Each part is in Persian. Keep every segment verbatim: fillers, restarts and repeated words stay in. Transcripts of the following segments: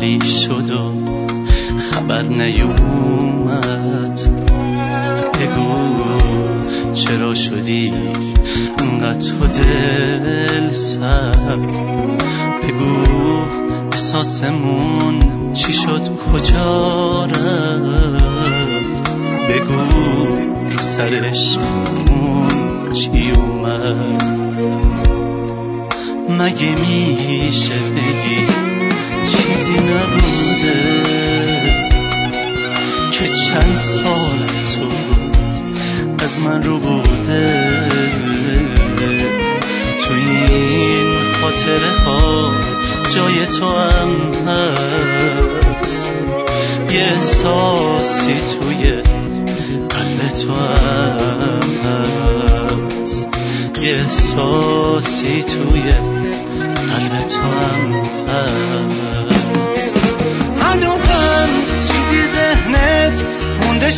خالی شد و خبر نیومد. بگو چرا شدی انقدر تو دل سرد؟ بگو احساسمون چی شد کجا رفت؟ بگو رو سر عشقمون چی اومد؟ مگه میشه بگی چیزی نبوده که چند سال تو از من رو بوده؟ تو این خاطره ها جای تو هم هست، یه احساسی توی قلب تو هم هست، یه احساسی توی قلب تو هم هست. هنوزم چیزی ذهنت مونده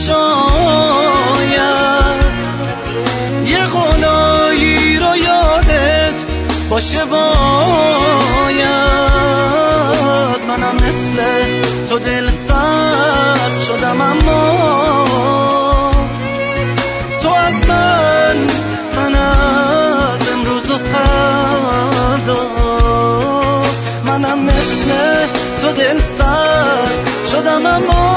شاید، یه قولایی رو یادت باشه باید. منم مثل تو دل سرد شدم، اما تو از من، من از امروز و فردا. منم مثل تو دل سرد شدم، اما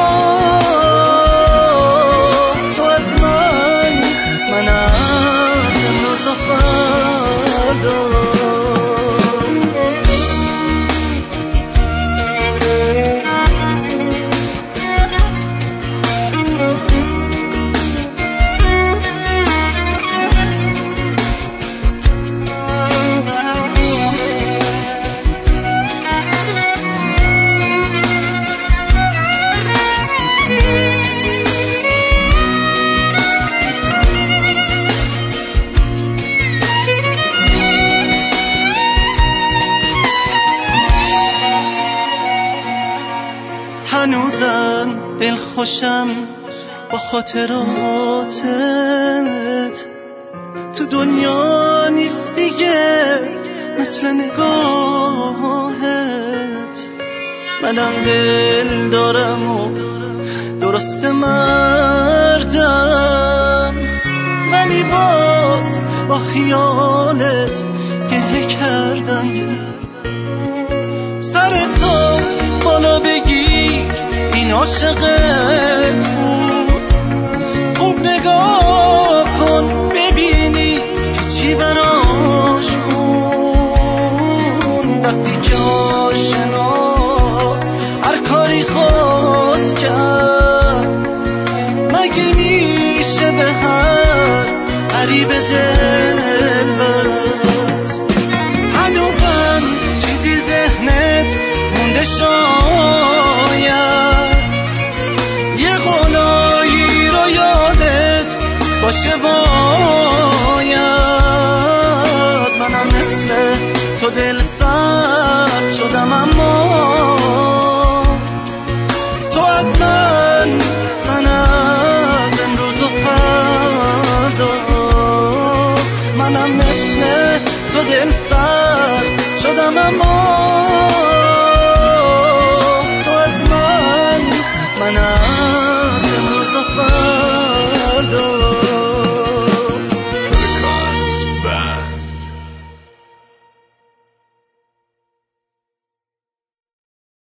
تو از من، من از امروز و فردا. هنوزم دل خوشم با خاطراتت، تو دنیا نیست دیگه مثل نگاهت. منم دل دارم و درست مردم، ولی باز با خیالت گریه کردم. سر تو بالا بگیر این عاشقت بود، خوب نگاه کن ببینی که چی براش بود. وقتی که آشنا هر کاری خواست کرد، مگه میشه به هر غریب دل بست؟ هنوزم چیزی ذهنت مونده شد،